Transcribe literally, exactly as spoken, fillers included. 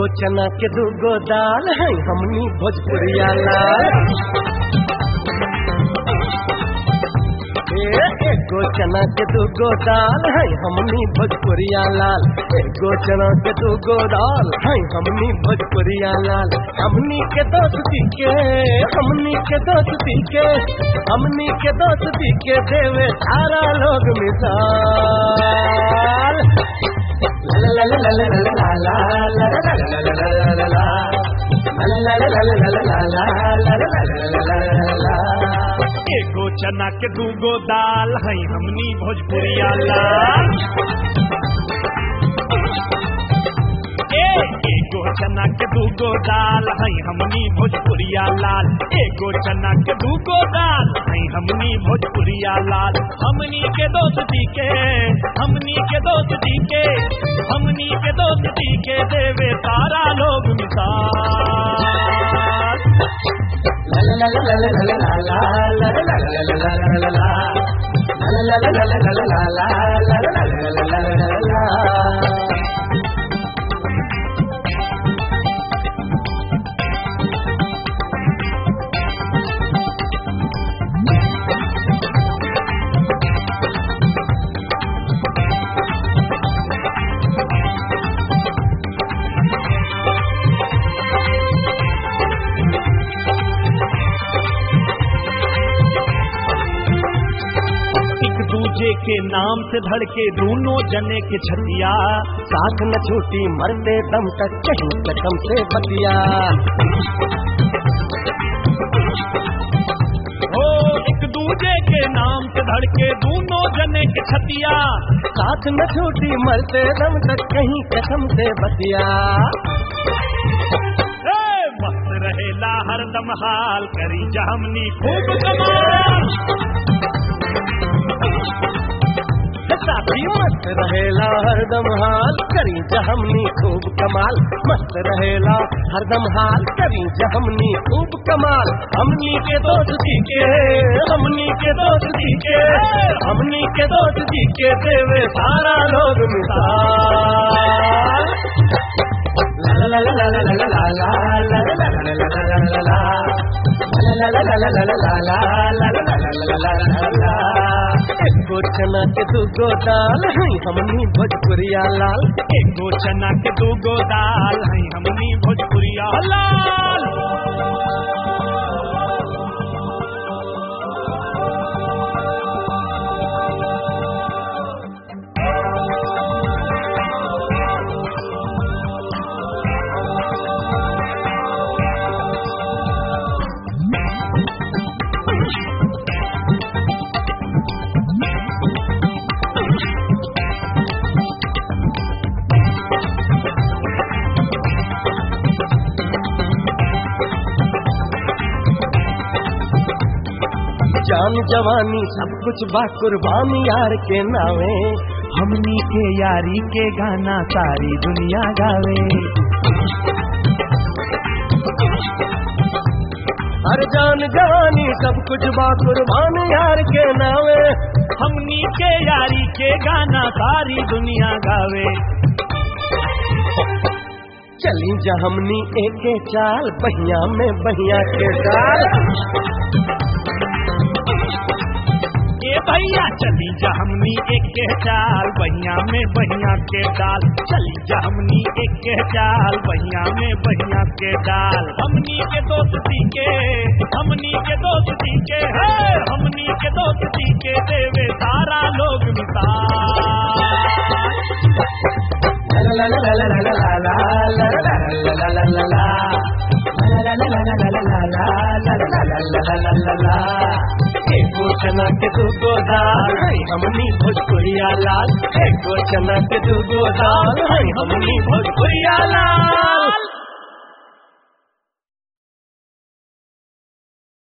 एगो चना के दूगो दाल है हमनी भोजपुरिया लाल। एगो चना के दूगो दाल है हमनी भोजपुरिया लाल। एगो चना के दूगो दाल है हमनी भोजपुरिया लाल। हमनी के दोस्ती के हमनी के दोस्ती के हमनी के दोस्ती के देवे सारा लोग मिसाल। ला ला ला ला ला ला ला ला ला ला। एगो चना के दूगो दाल है हमनी भोजपुरिया लाल। एगो चना के दूगो दाल है हमनी भोजपुरिया लाल। एगो चना के दूगो दाल है हमनी भोजपुरिया लाल। हमनी के दोस्ती के हमनी के दोस्ती के हमनी के दोस्ती के देवे सारा लोग मिसाल। ला ला ला ला ला ला ला ला ला ला। के नाम से धड़के दोनों जने के छतिया। साथ न छूटी मरते दम तक कहीं कसम से बतिया। ओ एक दूजे के नाम से धड़के दोनों जने के छतिया। साथ न छूटी मरते दम तक कहीं कसम से बतिया। मस्त रहेला हरदम हाल करी जहमनी खूब कमाल। साथी मस्त रहेला हरदम हाल करी जहमनी खूब कमाल। मस्त रहेला हरदम हाल करी जहमनी खूब कमाल। हमनी के दोस्ती के हमनी के दोस्ती के हमनी के दोस्ती के देवे सारा लोग मिसाल। ला ला ला ला ला ला ला ला ला। एगो चना के दूगो दाल है हमनी भोजपुरिया लाल। एगो चना के दूगो दाल है हमनी भोजपुरिया लाल। जान जवानी सब कुछ बा कुर्बानी यार के नावे। हमनी के यारी के गाना सारी दुनिया गावे। हर जान जवानी सब कुछ बा कुर्बानी यार के नावे। हमनी के यारी के गाना सारी दुनिया गावे। चली जा हमनी एक चाल बहिया में बहिया के डाल। भैया चली जा हमनी एक के चाल बहिया में बहिया के डाल। चली जा हमनी एक के चाल बहिया में बहिया के डाल। हमनी के दोस्ती के हमनी के दोस्ती के है हमनी के दोस्ती के देवे सारा लोग मिसाल। ला ला ला ला ला ला ला ला ला ला ला। एगो चना के दूगो दाल है हमनी भोजपुरिया लाल। एगो चना के दूगो दाल है हमनी भोजपुरिया